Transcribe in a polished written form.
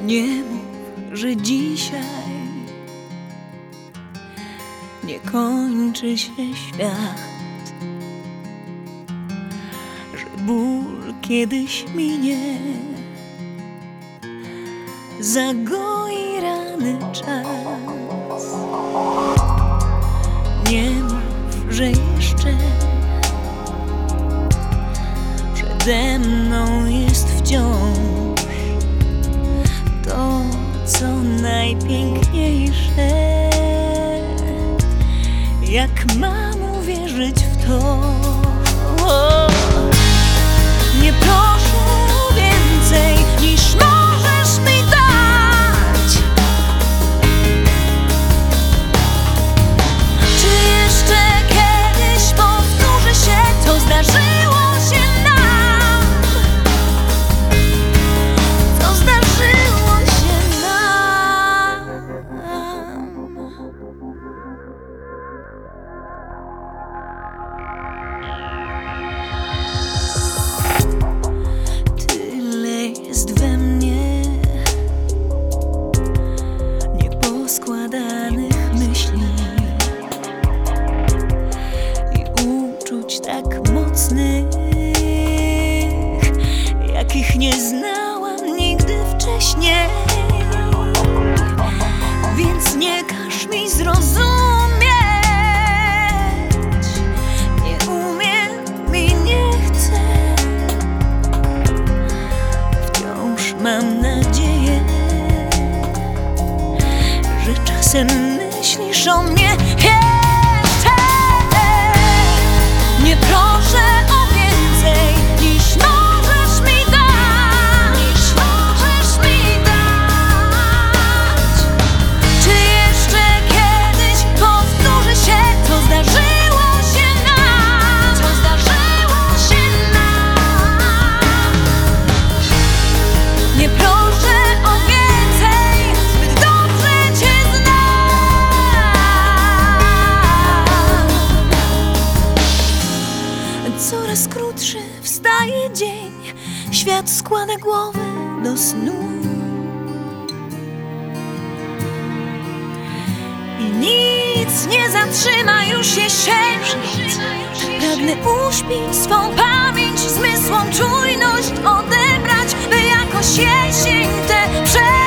Nie mów, że dzisiaj nie kończy się świat, że ból kiedyś minie, zagoi rany czas. Nie mów, że jeszcze przede mną jest wciąż to, co najpiękniejsze. Jak mam uwierzyć w to? Nie proszę o więcej niż możesz mi dać. Czy jeszcze kiedyś powtórzy się, co zdarzyło się nam? Co zdarzyło się nam? Jest we mnie nieposkładanych myśli i uczuć tak mocnych, jakich nie znałam nigdy wcześniej. Więc nie każ mi zrozumieć, nie umiem i nie chcę. Mam nadzieję, że czasem myślisz o mnie jeszcze. Nie proszę o więcej niż możesz mi dać. Czy jeszcze kiedyś powtórzy się, co zdarzyło się nam? Nie proszę o więcej, zbyt dobrze cię znam. Coraz krótszy wstaje dzień, świat składa głowę do snu i nic nie zatrzyma już jesieni. Pragnę uśpić swą pamięć, zmysłom czujność odebrać, by jakoś jesień tę